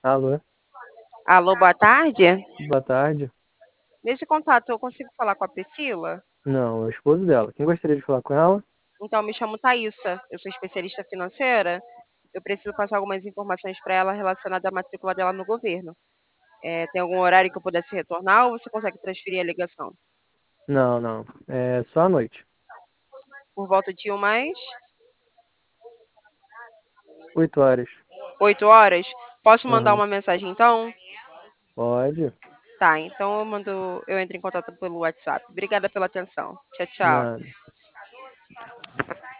Alô, Alô, boa tarde. boa tarde. Nesse contato, eu consigo falar com a Priscila? Não, é o esposo dela. Quem gostaria de falar com ela? Então, me chamo Thaísa, eu sou especialista financeira. Eu preciso passar algumas informações para ela relacionadas à matrícula dela no governo. Tem algum horário que eu pudesse retornar ou você consegue transferir a ligação? Não, não. É só à noite. Por volta de umas 8 horas. 8 horas? Posso mandar Aham. uma mensagem então? Pode? Tá, então eu entro em contato pelo WhatsApp. Obrigada pela atenção. Tchau, tchau. Nada.